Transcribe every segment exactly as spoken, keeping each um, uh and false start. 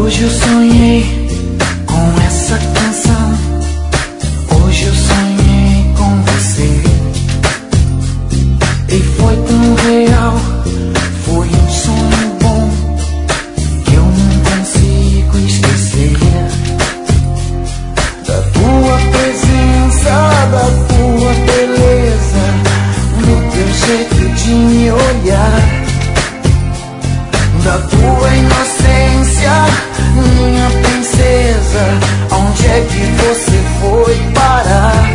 Hoje eu sonhei com essa canção. Hoje eu sonhei com você. E foi tão real. Foi um sonho bom que eu não consigo esquecer. Da tua presença, da tua beleza, do teu jeito de me olhar, da tua inocência, minha princesa. Onde é que você foi parar?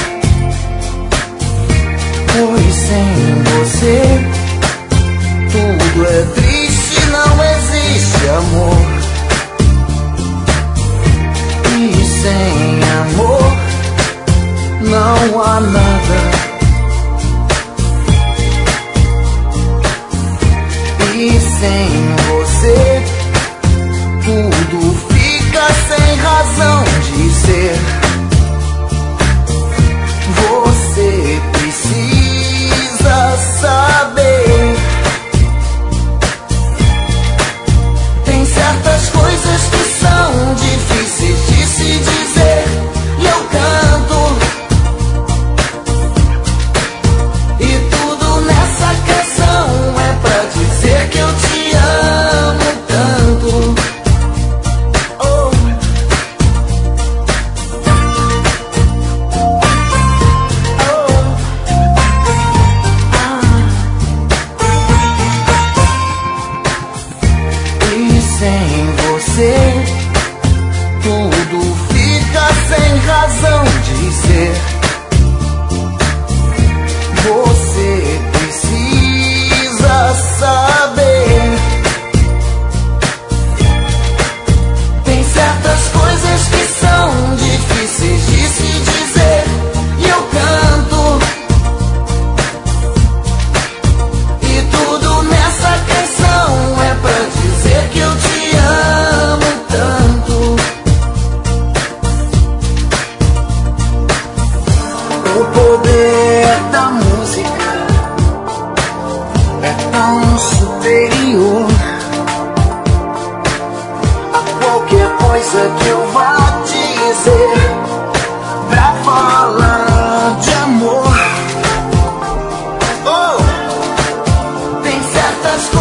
Pois sem você tudo é triste, não existe amor. E sem amor não há nada. E sem você tudo fica sem razão de ser. Você precisa saber. Tem certas coisas que são difíceis de se dizer, e eu canto. E tudo nessa canção é pra dizer que eu te amo tanto. Oh. Oh. Ah. E sem você tudo fica sem razão de ser. Você precisa saber. Tem certas coisas que são difíceis de se dizer, e eu canto. E tudo nessa canção é pra dizer que eu te amo tanto. O poder da música é tão superior a qualquer coisa que eu vá dizer. Pra falar de amor, oh, tem certas coisas